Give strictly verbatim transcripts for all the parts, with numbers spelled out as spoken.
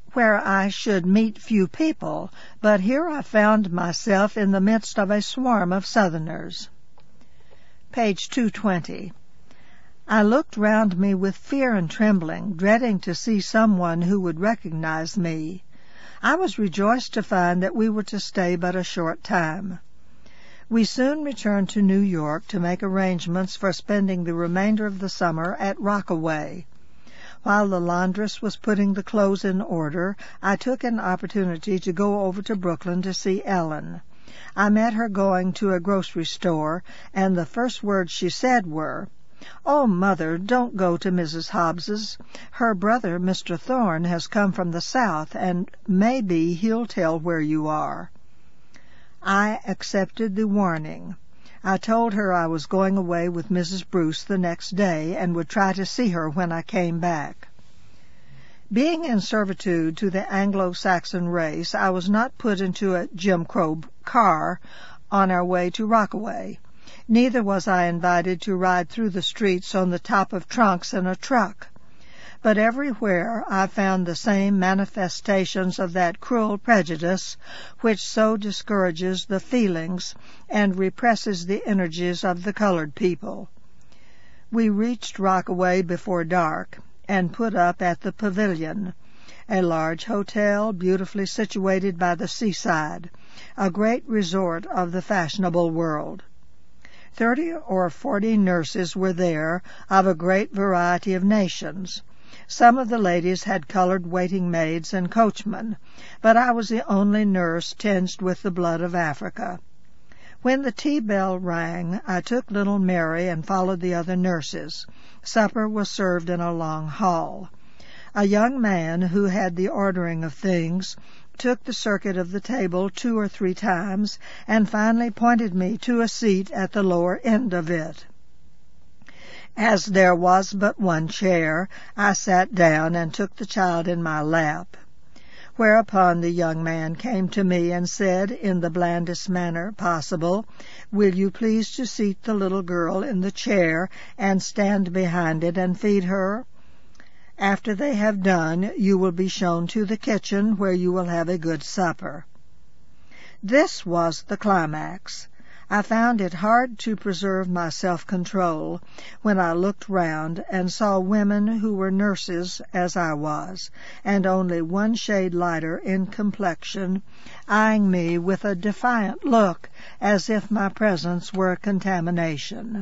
where I should meet few people, but here I found myself in the midst of a swarm of Southerners. Page two twenty. I looked round me with fear and trembling, dreading to see someone who would recognize me. I was rejoiced to find that we were to stay but a short time. We soon returned to New York to make arrangements for spending the remainder of the summer at Rockaway. While the laundress was putting the clothes in order, I took an opportunity to go over to Brooklyn to see Ellen. I met her going to a grocery store, and the first words she said were, "Oh, Mother, don't go to Missus Hobbs's. Her brother, Mister Thorne, has come from the South, and maybe he'll tell where you are." I accepted the warning. I told her I was going away with Missus Bruce the next day, and would try to see her when I came back. Being in servitude to the Anglo-Saxon race, I was not put into a Jim Crow car on our way to Rockaway. Neither was I invited to ride through the streets on the top of trunks in a truck. But everywhere I found the same manifestations of that cruel prejudice which so discourages the feelings and represses the energies of the colored people. We reached Rockaway before dark, and put up at the Pavilion, a large hotel beautifully situated by the seaside, a great resort of the fashionable world. Thirty or forty nurses were there, of a great variety of nations. Some of the ladies had colored waiting maids and coachmen, but I was the only nurse tinged with the blood of Africa. When the tea bell rang, I took little Mary and followed the other nurses. Supper was served in a long hall. A young man who had the ordering of things took the circuit of the table two or three times, and finally pointed me to a seat at the lower end of it. As there was but one chair, I sat down and took the child in my lap, whereupon the young man came to me and said in the blandest manner possible, "Will you please to seat the little girl in the chair and stand behind it and feed her? After they have done, you will be shown to the kitchen, where you will have a good supper." This was the climax. I found it hard to preserve my self-control when I looked round and saw women who were nurses as I was, and only one shade lighter in complexion, eyeing me with a defiant look as if my presence were a contamination.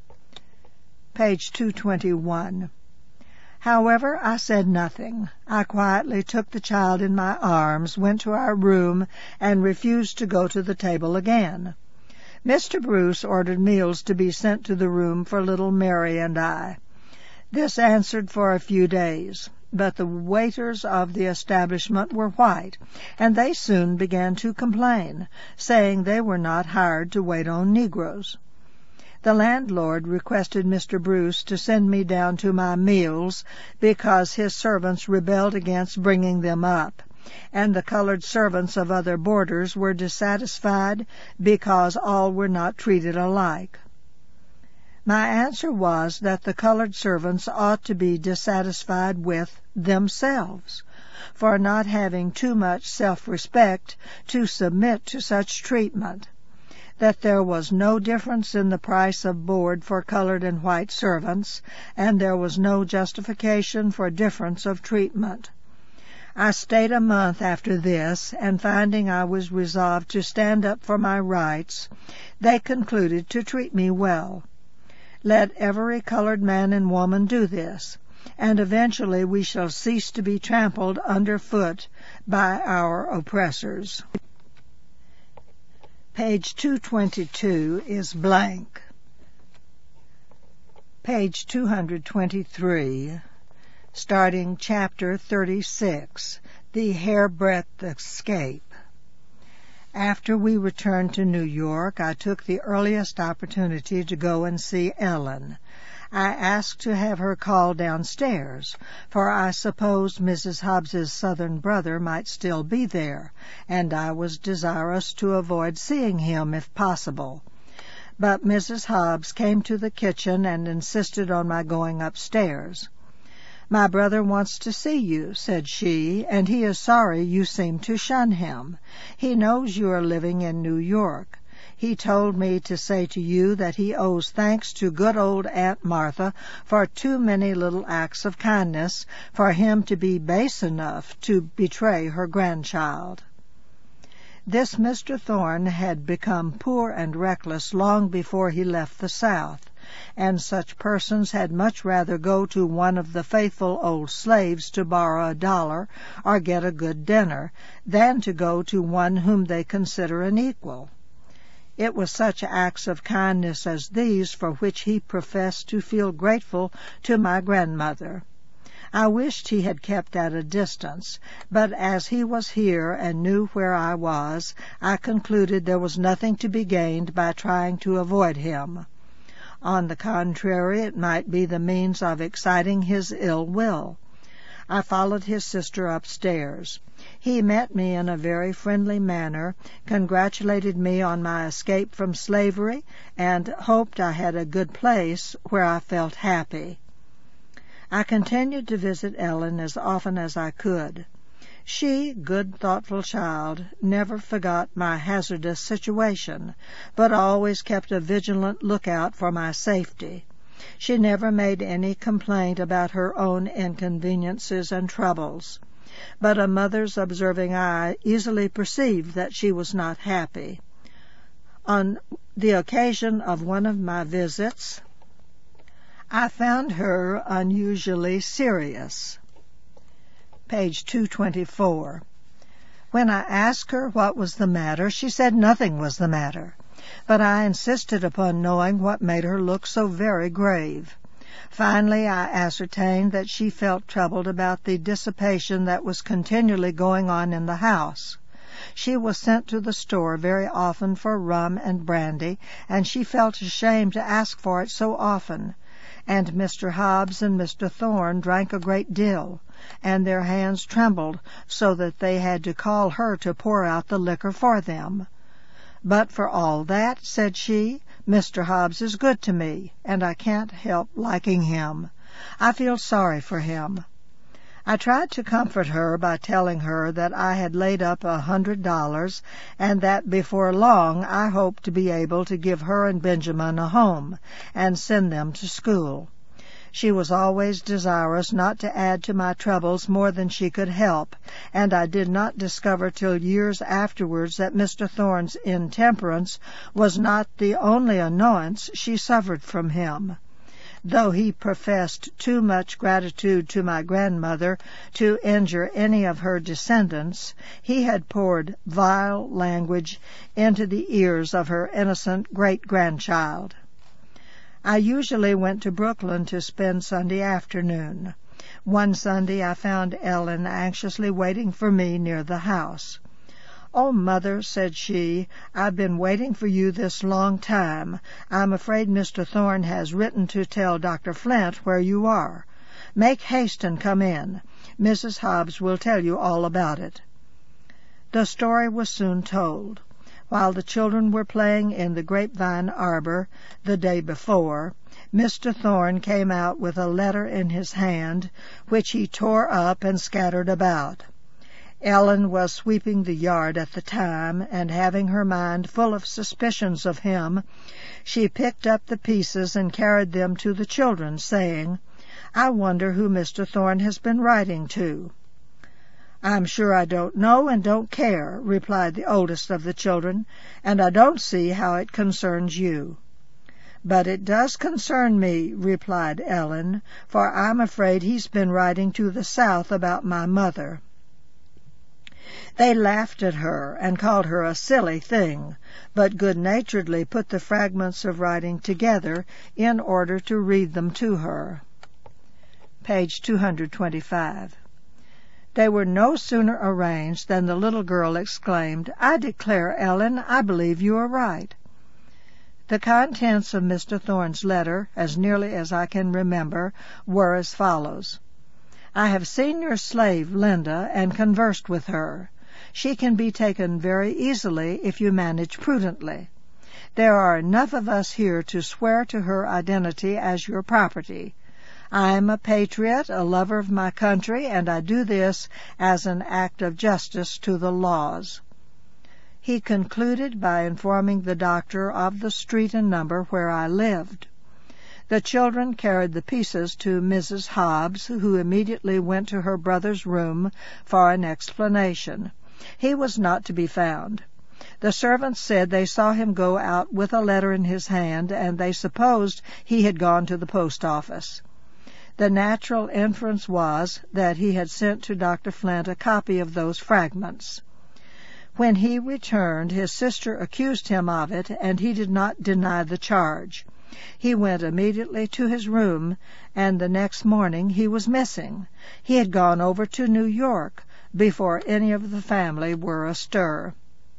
Page two twenty-one. However, I said nothing. I quietly took the child in my arms, went to our room, and refused to go to the table again. Mister Bruce ordered meals to be sent to the room for little Mary and I. This answered for a few days, but the waiters of the establishment were white, and they soon began to complain, saying they were not hired to wait on Negroes. The landlord requested Mister Bruce to send me down to my meals because his servants rebelled against bringing them up, and the colored servants of other boarders were dissatisfied because all were not treated alike. My answer was that the colored servants ought to be dissatisfied with themselves for not having too much self-respect to submit to such treatment, that there was no difference in the price of board for colored and white servants, and there was no justification for difference of treatment. I stayed a month after this, and finding I was resolved to stand up for my rights, they concluded to treat me well. Let every colored man and woman do this, and eventually we shall cease to be trampled underfoot by our oppressors. Page two twenty-two is blank. Page two hundred twenty-three, starting chapter thirty-six, The Hairbreadth Escape. After we returned to New York, I took the earliest opportunity to go and see Ellen. I asked to have her called downstairs, for I supposed Missus Hobbs's Southern brother might still be there, and I was desirous to avoid seeing him if possible. But Missus Hobbs came to the kitchen and insisted on my going upstairs. "My brother wants to see you," said she, "and he is sorry you seem to shun him. He knows you are living in New York. He told me to say to you that he owes thanks to good old Aunt Martha for too many little acts of kindness for him to be base enough to betray her grandchild." This Mister Thorne had become poor and reckless long before he left the South, and such persons had much rather go to one of the faithful old slaves to borrow a dollar or get a good dinner than to go to one whom they consider an equal. It was such acts of kindness as these for which he professed to feel grateful to my grandmother. I wished he had kept at a distance, but as he was here and knew where I was, I concluded there was nothing to be gained by trying to avoid him. On the contrary, it might be the means of exciting his ill will. I followed his sister upstairs. He met me in a very friendly manner, congratulated me on my escape from slavery, and hoped I had a good place where I felt happy. I continued to visit Ellen as often as I could. She, good, thoughtful child, never forgot my hazardous situation, but always kept a vigilant lookout for my safety. She never made any complaint about her own inconveniences and troubles, but a mother's observing eye easily perceived that she was not happy. On the occasion of one of my visits, I found her unusually serious. Page two twenty-four. When I asked her what was the matter, she said nothing was the matter, but I insisted upon knowing what made her look so very grave. Finally, I ascertained that she felt troubled about the dissipation that was continually going on in the house. She was sent to the store very often for rum and brandy, and she felt ashamed to ask for it so often. And Mister Hobbs and Mister Thorne drank a great deal, and their hands trembled so that they had to call her to pour out the liquor for them. "But for all that," said she, "Mister Hobbs is good to me, and I can't help liking him. I feel sorry for him." I tried to comfort her by telling her that I had laid up a hundred dollars, and that before long I hoped to be able to give her and Benjamin a home, and send them to school. She was always desirous not to add to my troubles more than she could help, and I did not discover till years afterwards that Mister Thorne's intemperance was not the only annoyance she suffered from him. Though he professed too much gratitude to my grandmother to injure any of her descendants, he had poured vile language into the ears of her innocent great-grandchild. I usually went to Brooklyn to spend Sunday afternoon. One Sunday I found Ellen anxiously waiting for me near the house. "Oh, Mother," said she, "I've been waiting for you this long time. I'm afraid Mister Thorne has written to tell Doctor Flint where you are. Make haste and come in. Missus Hobbs will tell you all about it." The story was soon told. While the children were playing in the grapevine arbor the day before, Mister Thorne came out with a letter in his hand, which he tore up and scattered about. Ellen was sweeping the yard at the time, and having her mind full of suspicions of him, she picked up the pieces and carried them to the children, saying, "I wonder who Mister Thorne has been writing to." "I'm sure I don't know and don't care," replied the oldest of the children, "and I don't see how it concerns you." "But it does concern me," replied Ellen, "for I'm afraid he's been writing to the South about my mother." They laughed at her and called her a silly thing, but good-naturedly put the fragments of writing together in order to read them to her. Page two twenty-five. They were no sooner arranged than the little girl exclaimed, "I declare, Ellen, I believe you are right." The contents of Mister Thorne's letter, as nearly as I can remember, were as follows. "I have seen your slave, Linda, and conversed with her. She can be taken very easily if you manage prudently. There are enough of us here to swear to her identity as your property. I am a patriot, a lover of my country, and I do this as an act of justice to the laws." He concluded by informing the doctor of the street and number where I lived. The children carried the pieces to Missus Hobbs, who immediately went to her brother's room for an explanation. He was not to be found. The servants said they saw him go out with a letter in his hand, and they supposed he had gone to the post office. The natural inference was that he had sent to Doctor Flint a copy of those fragments. When he returned, his sister accused him of it, and he did not deny the charge. He went immediately to his room, and the next morning he was missing. He had gone over to New York before any of the family were astir.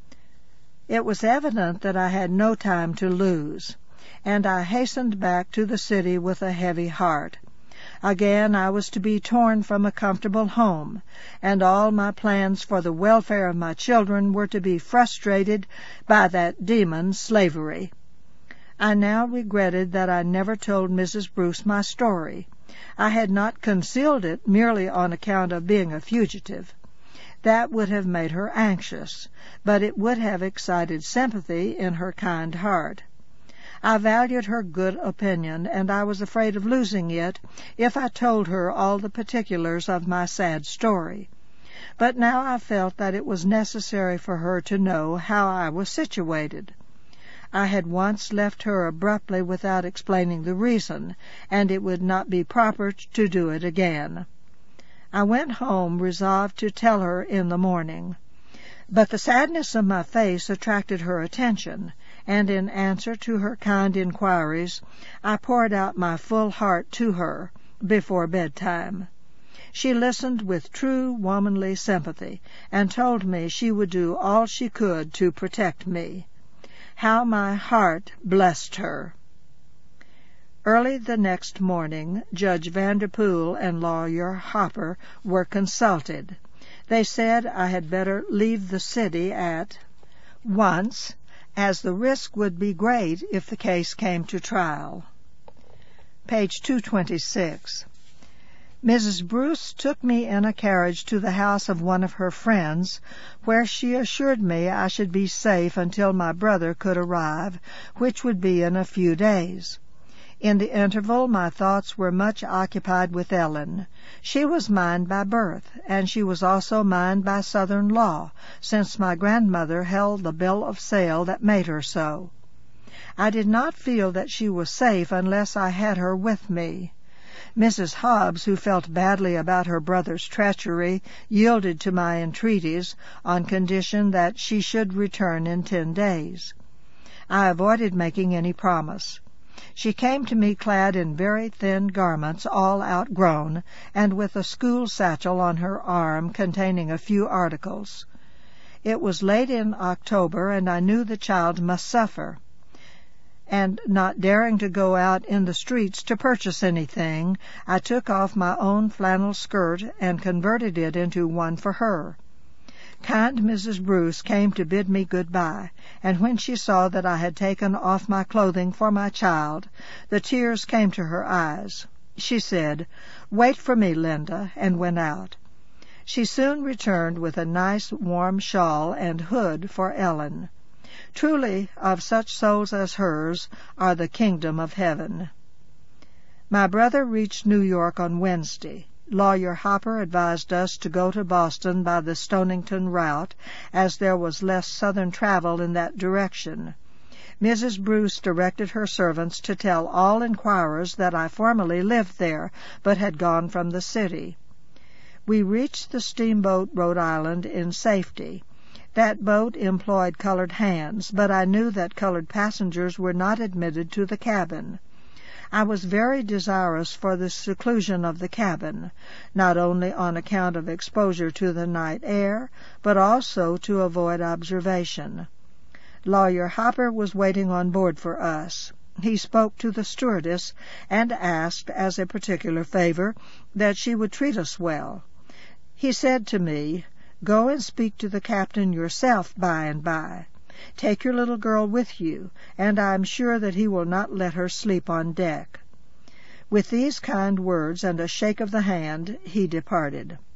It was evident that I had no time to lose, and I hastened back to the city with a heavy heart. Again I was to be torn from a comfortable home, and all my plans for the welfare of my children were to be frustrated by that demon slavery. I now regretted that I never told Missus Bruce my story. I had not concealed it merely on account of being a fugitive. That would have made her anxious, but it would have excited sympathy in her kind heart. I valued her good opinion, and I was afraid of losing it if I told her all the particulars of my sad story. But now I felt that it was necessary for her to know how I was situated. I had once left her abruptly without explaining the reason, and it would not be proper to do it again. I went home resolved to tell her in the morning. But the sadness of my face attracted her attention, and in answer to her kind inquiries, I poured out my full heart to her before bedtime. She listened with true womanly sympathy, and told me she would do all she could to protect me. How my heart blessed her! Early the next morning, Judge Vanderpool and Lawyer Hopper were consulted. They said I had better leave the city at once, as the risk would be great if the case came to trial. Page two twenty-six. Missus Bruce took me in a carriage to the house of one of her friends, where she assured me I should be safe until my brother could arrive, which would be in a few days. In the interval my thoughts were much occupied with Ellen. She was mine by birth, and she was also mine by Southern law, since my grandmother held the bill of sale that made her so. I did not feel that she was safe unless I had her with me. Missus Hobbs, who felt badly about her brother's treachery, yielded to my entreaties on condition that she should return in ten days. I avoided making any promise. She came to me clad in very thin garments, all outgrown, and with a school satchel on her arm containing a few articles. It was late in October, and I knew the child must suffer. And not daring to go out in the streets to purchase anything, I took off my own flannel skirt and converted it into one for her. Kind Missus Bruce came to bid me good-bye, and when she saw that I had taken off my clothing for my child, the tears came to her eyes. She said, "Wait for me, Linda," and went out. She soon returned with a nice warm shawl and hood for Ellen. Truly, of such souls as hers are the kingdom of heaven. My brother reached New York on Wednesday. Lawyer Hopper advised us to go to Boston by the Stonington route, as there was less southern travel in that direction. Missus Bruce directed her servants to tell all inquirers that I formerly lived there, but had gone from the city. We reached the steamboat Rhode Island in safety. That boat employed colored hands, but I knew that colored passengers were not admitted to the cabin. I was very desirous for the seclusion of the cabin, not only on account of exposure to the night air, but also to avoid observation. Lawyer Hopper was waiting on board for us. He spoke to the stewardess and asked, as a particular favor, that she would treat us well. He said to me, "Go and speak to the captain yourself by and by. Take your little girl with you, and I am sure that he will not let her sleep on deck." With these kind words and a shake of the hand he departed.